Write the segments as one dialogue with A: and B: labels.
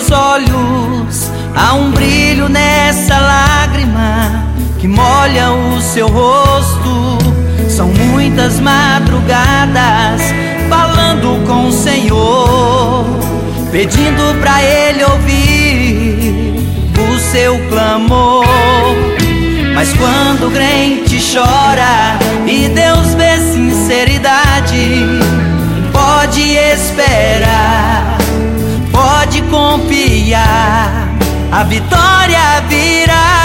A: teus olhos há um brilho nessa lágrima que molha o seu rosto. São muitas madrugadas falando com o Senhor, pedindo pra Ele ouvir o seu clamor. Mas quando o crente chora e Deus vê sinceridade, pode esperar, pode confiar, a vitória virá.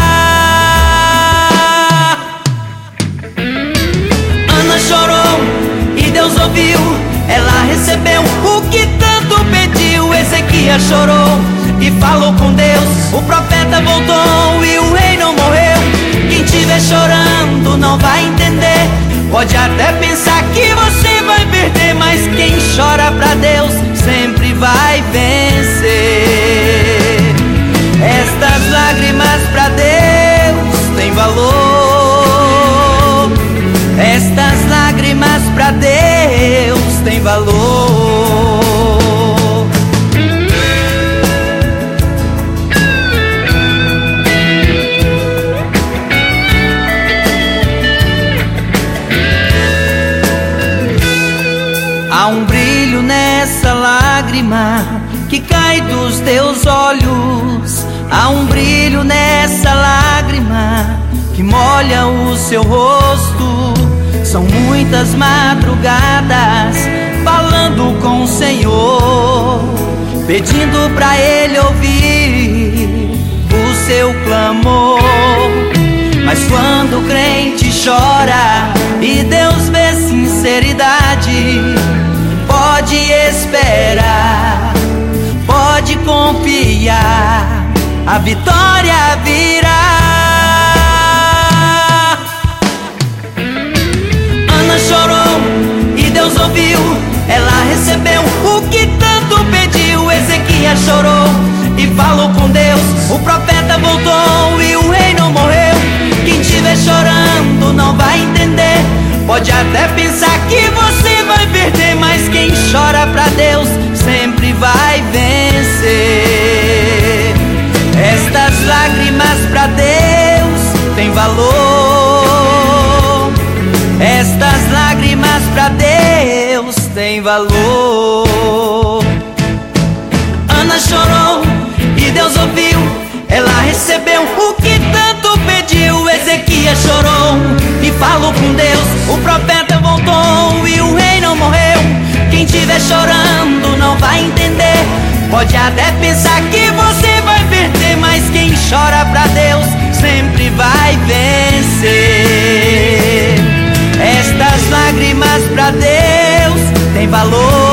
A: Ana chorou e Deus ouviu, ela recebeu o que tanto pediu. Ezequias chorou e falou com Deus, o profeta voltou e o rei não morreu. Quem estiver chorando não vai entender, pode até pensar que você vai perder, mas quem chora pra Deus sempre vai vencer. Estas lágrimas pra Deus têm valor, estas lágrimas pra Deus têm valor. Há um brilho nessa lágrima que cai dos teus olhos. Há um brilho nessa lágrima que molha o seu rosto. São muitas madrugadas falando com o Senhor, pedindo pra Ele ouvir o seu clamor. Mas quando o crente chora e Deus vê sinceridade, pode esperar, pode confiar, a vitória virá. Ana chorou e Deus ouviu, ela recebeu o que tanto pediu. Ezequias chorou e falou com Deus, o profeta voltou e o rei não morreu. Quem estiver chorando não vai entender, pode até pensar que você vai perder, mas quem chora pra Deus sempre vai vencer. Estas lágrimas pra Deus têm valor, estas lágrimas pra Deus têm valor. Ana chorou e Deus ouviu, ela recebeu o que tanto pediu. Ezequias chorou e falou com Deus, o profeta voltou e o rei não morreu. Quem estiver chorando não vai entender, pode até pensar que você vai perder, mas quem chora pra Deus sempre vai vencer. Estas lágrimas pra Deus têm valor,